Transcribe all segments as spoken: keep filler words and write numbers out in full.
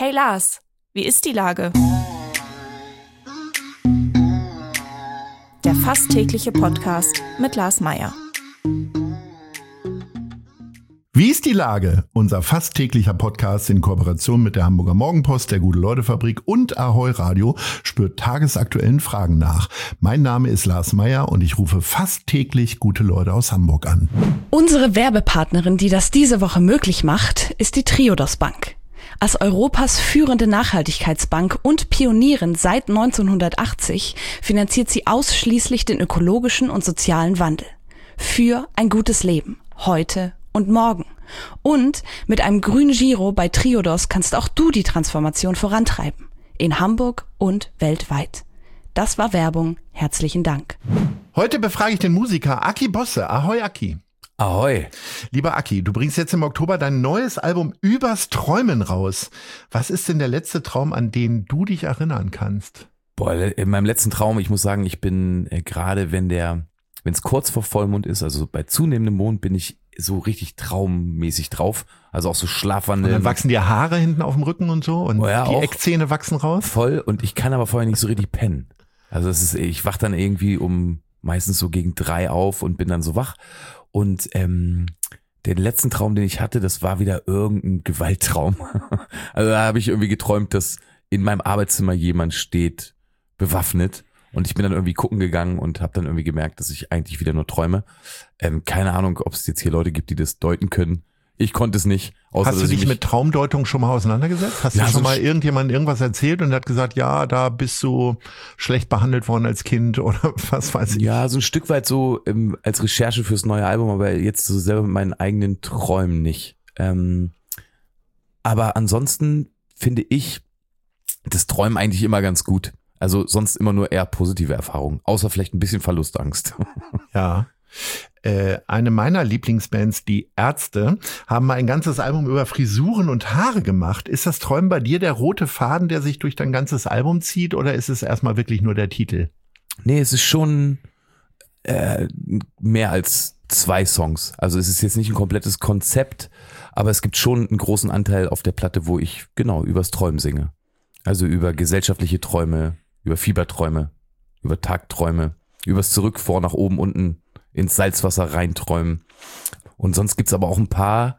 Hey Lars, wie ist die Lage? Der fast tägliche Podcast mit Lars Meyer. Wie ist die Lage? Unser fast täglicher Podcast in Kooperation mit der Hamburger Morgenpost, der Gute-Leute-Fabrik und Ahoi Radio spürt tagesaktuellen Fragen nach. Mein Name ist Lars Meyer und ich rufe fast täglich gute Leute aus Hamburg an. Unsere Werbepartnerin, die das diese Woche möglich macht, ist die Triodos Bank. Als Europas führende Nachhaltigkeitsbank und Pionierin seit neunzehnhundertachtzig finanziert sie ausschließlich den ökologischen und sozialen Wandel. Für ein gutes Leben, heute und morgen. Und mit einem grünen Giro bei Triodos kannst auch du die Transformation vorantreiben. In Hamburg und weltweit. Das war Werbung. Herzlichen Dank. Heute befrage ich den Musiker Aki Bosse. Ahoi Aki. Ahoi. Lieber Aki, du bringst jetzt im Oktober dein neues Album Übers Träumen raus. Was ist denn der letzte Traum, an den du dich erinnern kannst? Boah, in meinem letzten Traum, ich muss sagen, ich bin äh, gerade, wenn der, wenn es kurz vor Vollmond ist, also bei zunehmendem Mond, bin ich so richtig traummäßig drauf. Also auch so Schlafwandeln. Und dann wachsen dir Haare hinten auf dem Rücken und so und oh ja, die Eckzähne wachsen raus? Voll, und ich kann aber vorher nicht so richtig pennen. Also es ist, ich wach dann irgendwie um meistens so gegen drei auf und bin dann so wach. Und ähm, den letzten Traum, den ich hatte, das war wieder irgendein Gewalttraum. Also da habe ich irgendwie geträumt, dass in meinem Arbeitszimmer jemand steht, bewaffnet. Und ich bin dann irgendwie gucken gegangen und habe dann irgendwie gemerkt, dass ich eigentlich wieder nur träume. Ähm, keine Ahnung, ob es jetzt hier Leute gibt, die das deuten können. Ich konnte es nicht. Außer, Hast du dich mit Traumdeutung schon mal auseinandergesetzt? Hast ja, du schon so mal irgendjemandem irgendwas erzählt und der hat gesagt, ja, da bist du schlecht behandelt worden als Kind oder was weiß ich? Ja, so ein Stück weit so ähm, als Recherche fürs neue Album, aber jetzt so selber mit meinen eigenen Träumen nicht. Ähm, aber ansonsten finde ich das Träumen eigentlich immer ganz gut. Also sonst immer nur eher positive Erfahrungen, außer vielleicht ein bisschen Verlustangst. Ja. Äh, eine meiner Lieblingsbands, die Ärzte, haben mal ein ganzes Album über Frisuren und Haare gemacht. Ist das Träumen bei dir der rote Faden, der sich durch dein ganzes Album zieht, oder ist es erstmal wirklich nur der Titel? Nee, es ist schon äh, mehr als zwei Songs. Also es ist jetzt nicht ein komplettes Konzept, aber es gibt schon einen großen Anteil auf der Platte, wo ich genau übers Träumen singe. Also über gesellschaftliche Träume, über Fieberträume, über Tagträume, übers Zurück, vor, nach oben, unten ins Salzwasser reinträumen. Und sonst gibt's aber auch ein paar,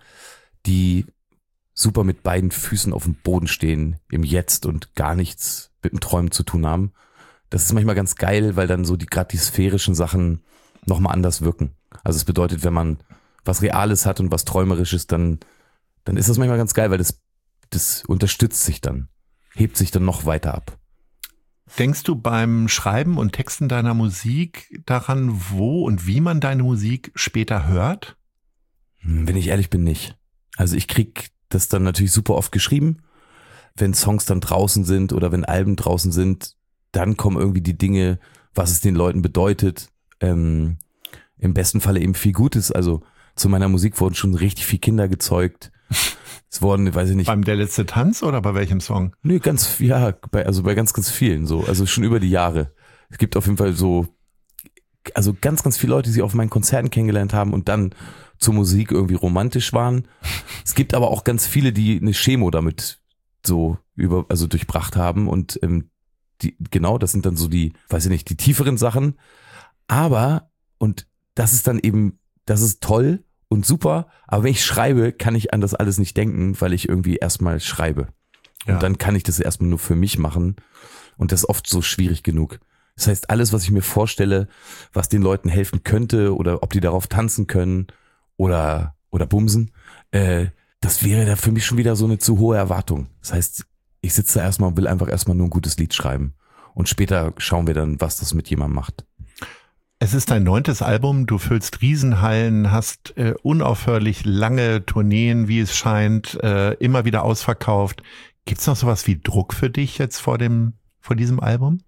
die super mit beiden Füßen auf dem Boden stehen, im Jetzt und gar nichts mit dem Träumen zu tun haben. Das ist manchmal ganz geil, weil dann so die gerade die sphärischen Sachen nochmal anders wirken. Also es bedeutet, wenn man was Reales hat und was Träumerisches, dann, dann ist das manchmal ganz geil, weil das, das unterstützt sich dann, hebt sich dann noch weiter ab. Denkst du beim Schreiben und Texten deiner Musik daran, wo und wie man deine Musik später hört? Wenn ich ehrlich bin, nicht. Also ich krieg das dann natürlich super oft geschrieben. Wenn Songs dann draußen sind oder wenn Alben draußen sind, dann kommen irgendwie die Dinge, was es den Leuten bedeutet. Ähm, im besten Falle eben viel Gutes. Also zu meiner Musik wurden schon richtig viele Kinder gezeugt. Es wurden, weiß ich nicht. Beim Der letzte Tanz oder bei welchem Song? Nee, ganz, ja, bei, also bei ganz, ganz vielen so. Also schon über die Jahre. Es gibt auf jeden Fall so, also ganz, ganz viele Leute, die sich auf meinen Konzerten kennengelernt haben und dann zur Musik irgendwie romantisch waren. Es gibt aber auch ganz viele, die eine Chemo damit so über, also durchbracht haben und ähm, die, genau, das sind dann so die, weiß ich nicht, die tieferen Sachen. Aber, und das ist dann eben, das ist toll und super, aber wenn ich schreibe, kann ich an das alles nicht denken, weil ich irgendwie erstmal schreibe. Und ja. Dann kann ich das erstmal nur für mich machen und das ist oft so schwierig genug. Das heißt, alles, was ich mir vorstelle, was den Leuten helfen könnte oder ob die darauf tanzen können oder oder bumsen, äh, das wäre da für mich schon wieder so eine zu hohe Erwartung. Das heißt, ich sitze da erstmal und will einfach erstmal nur ein gutes Lied schreiben und später schauen wir dann, was das mit jemandem macht. Es ist dein neuntes Album, du füllst Riesenhallen, hast äh, unaufhörlich lange Tourneen, wie es scheint, äh, immer wieder ausverkauft. Gibt's noch sowas wie Druck für dich jetzt vor dem vor diesem Album?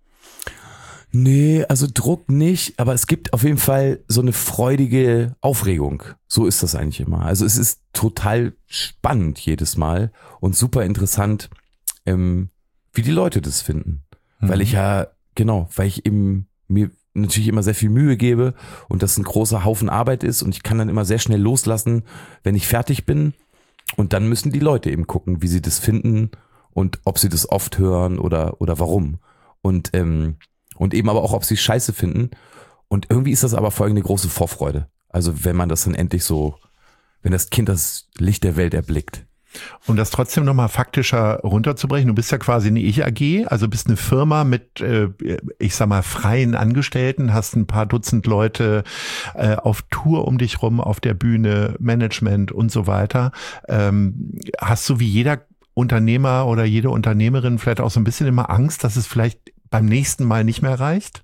Nee, also Druck nicht, aber es gibt auf jeden Fall so eine freudige Aufregung. So ist das eigentlich immer. Also es ist total spannend jedes Mal und super interessant, ähm, wie die Leute das finden. Mhm. Weil ich ja, genau, weil ich eben mir natürlich immer sehr viel Mühe gebe und das ein großer Haufen Arbeit ist und ich kann dann immer sehr schnell loslassen, wenn ich fertig bin Und dann müssen die Leute eben gucken, wie sie das finden und ob sie das oft hören oder, oder warum. Und, ähm, und eben aber auch, ob sie es scheiße finden. Und irgendwie ist das aber vor allem eine große Vorfreude. Also wenn man das dann endlich so, wenn das Kind das Licht der Welt erblickt. Um das trotzdem nochmal faktischer runterzubrechen, du bist ja quasi eine Ich-A G, also bist eine Firma mit, äh, ich sag mal, freien Angestellten, hast ein paar Dutzend Leute äh, auf Tour um dich rum, auf der Bühne, Management und so weiter. Ähm, hast du wie jeder Unternehmer oder jede Unternehmerin vielleicht auch so ein bisschen immer Angst, dass es vielleicht beim nächsten Mal nicht mehr reicht?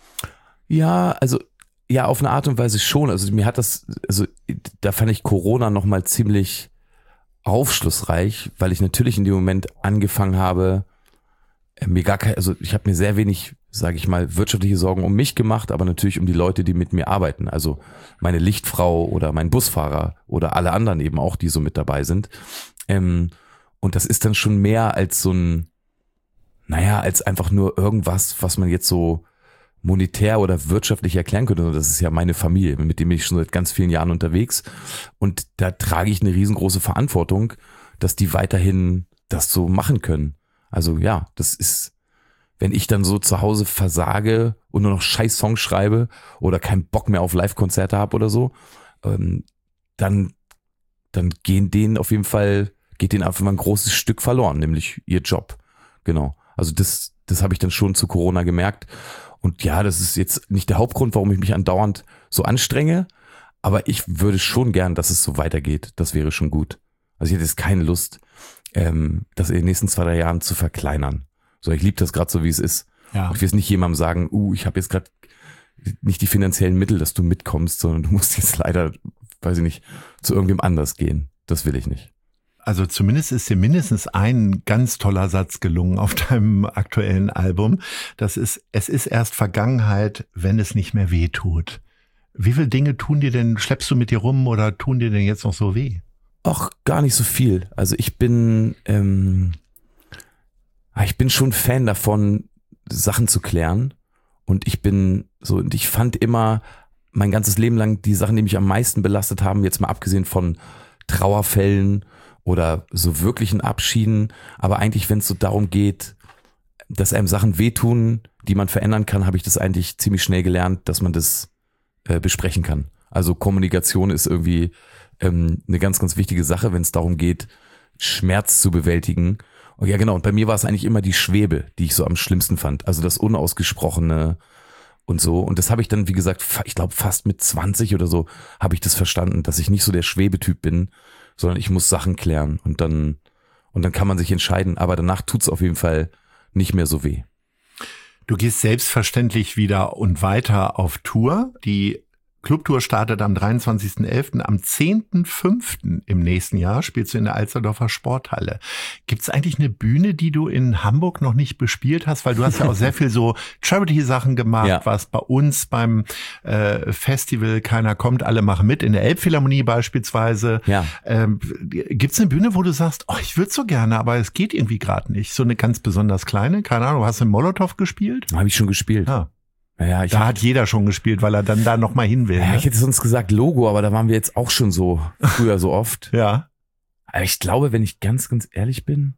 Ja, also ja, auf eine Art und Weise schon. Also mir hat das, also da fand ich Corona nochmal ziemlich aufschlussreich, weil ich natürlich in dem Moment angefangen habe, mir gar kein, also ich habe mir sehr wenig, sage ich mal, wirtschaftliche Sorgen um mich gemacht, aber natürlich um die Leute, die mit mir arbeiten. Also meine Lichtfrau oder mein Busfahrer oder alle anderen eben auch, die so mit dabei sind. Ähm, und das ist dann schon mehr als so ein, naja, als einfach nur irgendwas, was man jetzt so monetär oder wirtschaftlich erklären könnte. Das ist ja meine Familie, mit dem bin ich schon seit ganz vielen Jahren unterwegs. Und da trage ich eine riesengroße Verantwortung, dass die weiterhin das so machen können. Also ja, das ist, wenn ich dann so zu Hause versage und nur noch scheiß Songs schreibe oder keinen Bock mehr auf Live-Konzerte habe oder so, ähm, dann, dann gehen denen auf jeden Fall, geht denen einfach mal ein großes Stück verloren, nämlich ihr Job. Genau. Also das, das habe ich dann schon zu Corona gemerkt. Und ja, das ist jetzt nicht der Hauptgrund, warum ich mich andauernd so anstrenge, aber ich würde schon gern, dass es so weitergeht. Das wäre schon gut. Also ich hätte jetzt keine Lust, ähm, das in den nächsten zwei, drei Jahren zu verkleinern. So, ich liebe das gerade so, wie es ist. Ja. Ich will jetzt nicht jemandem sagen, uh, ich habe jetzt gerade nicht die finanziellen Mittel, dass du mitkommst, sondern du musst jetzt leider, weiß ich nicht, zu irgendwem anders gehen. Das will ich nicht. Also zumindest ist dir mindestens ein ganz toller Satz gelungen auf deinem aktuellen Album. Das ist, es ist erst Vergangenheit, wenn es nicht mehr weh tut. Wie viele Dinge tun dir denn, schleppst du mit dir rum oder tun dir denn jetzt noch so weh? Ach, gar nicht so viel. Also ich bin, ähm, ich bin schon Fan davon, Sachen zu klären. Und ich bin so, und ich fand immer mein ganzes Leben lang die Sachen, die mich am meisten belastet haben, jetzt mal abgesehen von Trauerfällen oder so wirklichen Abschieden, aber eigentlich, wenn es so darum geht, dass einem Sachen wehtun, die man verändern kann, habe ich das eigentlich ziemlich schnell gelernt, dass man das äh, besprechen kann. Also Kommunikation ist irgendwie ähm, eine ganz, ganz wichtige Sache, wenn es darum geht, Schmerz zu bewältigen. Und ja, genau, und bei mir war es eigentlich immer die Schwebe, die ich so am schlimmsten fand. Also das Unausgesprochene und so. Und das habe ich dann, wie gesagt, ich glaube fast mit zwanzig oder so, habe ich das verstanden, dass ich nicht so der Schwebetyp bin, sondern ich muss Sachen klären und dann und dann kann man sich entscheiden, aber danach tut's auf jeden Fall nicht mehr so weh. Du gehst selbstverständlich wieder und weiter auf Tour. Die Clubtour startet am dreiundzwanzigsten elften Am zehnten fünften im nächsten Jahr spielst du in der Alsterdorfer Sporthalle. Gibt es eigentlich eine Bühne, die du in Hamburg noch nicht bespielt hast? Weil du hast ja auch sehr viel so Charity-Sachen gemacht, ja. warst bei uns beim äh, Festival Keiner kommt, alle machen mit, in der Elbphilharmonie beispielsweise. Ja. Ähm, Gibt es eine Bühne, wo du sagst, oh, ich würde so gerne, aber es geht irgendwie gerade nicht? So eine ganz besonders kleine? Keine Ahnung, hast du in Molotow gespielt? Habe ich schon gespielt. Ja. Ja, ich da hab, hat jeder schon gespielt, weil er dann da noch mal hin will. ja, Ne? ich hätte sonst gesagt Logo, aber da waren wir jetzt auch schon so früher so oft. Ja. Aber ich glaube, wenn ich ganz, ganz ehrlich bin,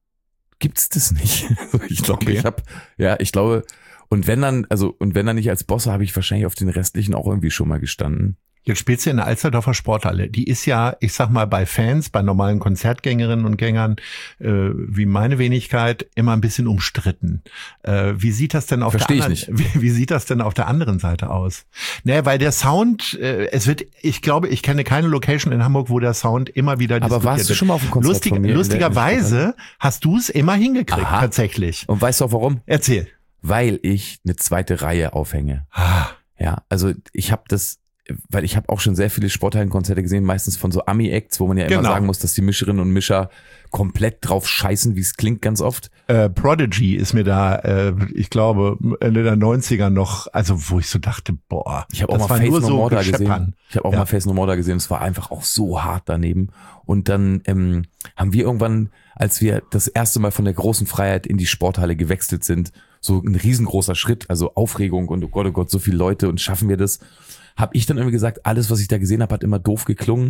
gibt's das nicht. Also ich glaube, Okay. ich habe, ja, ich glaube, und wenn dann, also und wenn dann nicht als Bosse, habe ich wahrscheinlich auf den restlichen auch irgendwie schon mal gestanden. Jetzt spielst du in der Alsterdorfer Sporthalle. Die ist ja, ich sag mal, bei Fans, bei normalen Konzertgängerinnen und Gängern, äh, wie meine Wenigkeit, immer ein bisschen umstritten. Äh, wie sieht das denn auf Versteh der ich anderen, wie, wie sieht das denn auf der anderen Seite aus? Naja, weil der Sound, äh, es wird, ich glaube, ich kenne keine Location in Hamburg, wo der Sound immer wieder Aber diskutiert warst du wird. schon mal auf dem Konzert Lustig, von mir in der lustigerweise hast du es immer hingekriegt, Aha. tatsächlich. Und weißt du auch warum? Erzähl. Weil ich eine zweite Reihe aufhänge. Ah, Ja, also ich habe das, weil ich habe auch schon sehr viele Sporthallenkonzerte gesehen, meistens von so Ami-Acts, wo man ja immer Genau. sagen muss, dass die Mischerinnen und Mischer komplett drauf scheißen, wie es klingt ganz oft. Äh, Prodigy ist mir da, äh, ich glaube, Ende der neunziger noch, also wo ich so dachte, boah, Ich habe auch das mal war Face nur No so More da Gescheppern. gesehen. Ich habe auch Ja. mal Face No More da gesehen. Es war einfach auch so hart daneben. Und dann ähm, haben wir irgendwann, als wir das erste Mal von der großen Freiheit in die Sporthalle gewechselt sind, so ein riesengroßer Schritt, also Aufregung und oh Gott, oh Gott, so viele Leute und schaffen wir das, habe ich dann irgendwie gesagt, alles, was ich da gesehen habe, hat immer doof geklungen.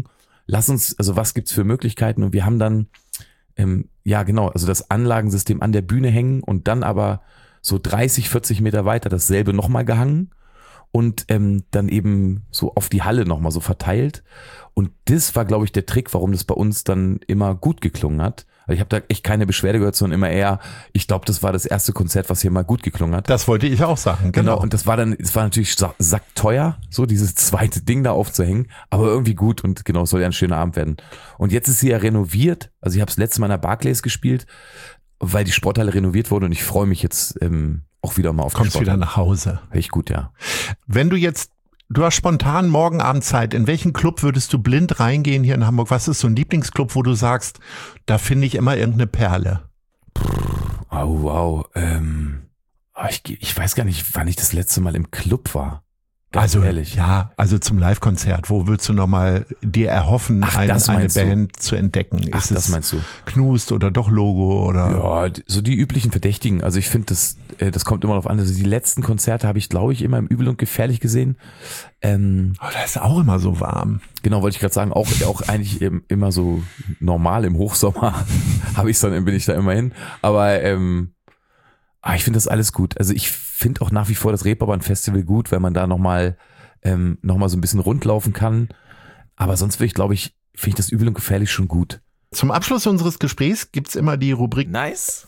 lass uns, also was gibt's für Möglichkeiten? Und wir haben dann, ähm, ja genau, also das Anlagensystem an der Bühne hängen und dann aber so dreißig, vierzig Meter weiter dasselbe nochmal gehangen und ähm, dann eben so auf die Halle nochmal so verteilt. Und das war, glaube ich, der Trick, warum das bei uns dann immer gut geklungen hat. Also ich habe da echt keine Beschwerde gehört, sondern immer eher, ich glaube, das war das erste Konzert, was hier mal gut geklungen hat. Das wollte ich auch sagen, genau. Genau, und das war dann, es war natürlich sackteuer, so dieses zweite Ding da aufzuhängen, aber irgendwie gut und genau, es soll ja ein schöner Abend werden. Und jetzt ist sie ja renoviert, also ich habe das letzte Mal in der Barclays gespielt, weil die Sporthalle renoviert wurde und ich freue mich jetzt ähm, auch wieder mal auf die Kommst Sporthalle. wieder nach Hause. Echt gut, ja. Wenn du jetzt, du hast spontan morgen Abend Zeit, in welchen Club würdest du blind reingehen hier in Hamburg? Was ist so ein Lieblingsclub, wo du sagst, da finde ich immer irgendeine Perle? Oh, wow. Ähm, ich, ich weiß gar nicht, wann ich das letzte Mal im Club war. Ganz also ehrlich. Ja, also zum Live-Konzert. Wo würdest du nochmal dir erhoffen, Ach, ein, das eine meinst du? Band zu entdecken? Ach, ist das es meinst du? Knust oder doch Logo oder? Ja, so die üblichen Verdächtigen. Also ich finde, das, äh, das kommt immer darauf an. Also die letzten Konzerte habe ich, glaube ich, immer im Übel und Gefährlich gesehen. Ähm, Oh, da ist auch immer so warm. genau, wollte ich gerade sagen, auch, auch eigentlich im, immer so normal im Hochsommer habe ich dann bin ich da immer hin. Aber ähm, ah, ich finde das alles gut. Also ich finde auch nach wie vor das Reeperbahn-Festival gut, weil man da nochmal ähm, noch mal so ein bisschen rundlaufen kann. Aber sonst würde ich, glaube ich, finde ich das Übel und Gefährlich schon gut. Zum Abschluss unseres Gesprächs gibt's immer die Rubrik Nice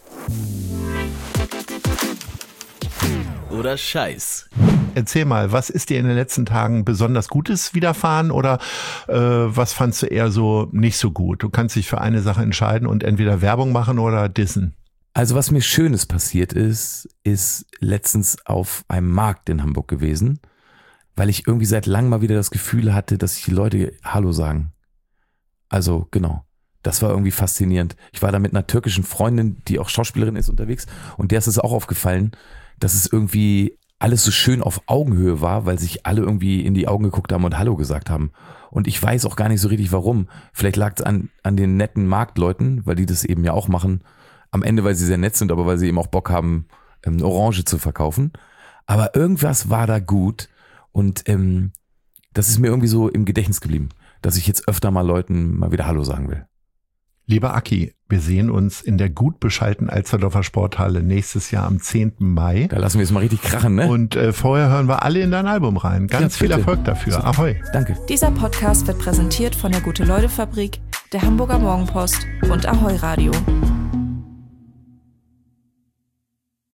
oder Scheiß. Erzähl mal, was ist dir in den letzten Tagen besonders Gutes widerfahren oder äh, was fandst du eher so nicht so gut? Du kannst dich für eine Sache entscheiden und entweder Werbung machen oder dissen. Also was mir Schönes passiert ist, ist letztens auf einem Markt in Hamburg gewesen, weil ich irgendwie seit langem mal wieder das Gefühl hatte, dass sich die Leute Hallo sagen. Also genau, das war irgendwie faszinierend. Ich war da mit einer türkischen Freundin, die auch Schauspielerin ist, unterwegs und der ist es auch aufgefallen, dass es irgendwie alles so schön auf Augenhöhe war, weil sich alle irgendwie in die Augen geguckt haben und Hallo gesagt haben. Und ich weiß auch gar nicht so richtig warum. Vielleicht lag es an, an den netten Marktleuten, weil die das eben ja auch machen. Am Ende, weil sie sehr nett sind, aber weil sie eben auch Bock haben, eine Orange zu verkaufen. Aber irgendwas war da gut und ähm, das ist mir irgendwie so im Gedächtnis geblieben, dass ich jetzt öfter mal Leuten mal wieder Hallo sagen will. Lieber Aki, wir sehen uns in der gut beschalten Alsterdorfer Sporthalle nächstes Jahr am zehnten Mai. Da lassen wir es mal richtig krachen, ne? Und äh, vorher hören wir alle in dein Album rein. Ganz Ja, viel bitte. Erfolg dafür. Super. Ahoi. Danke. Dieser Podcast wird präsentiert von der Gute-Leute-Fabrik, der Hamburger Morgenpost und Ahoi Radio.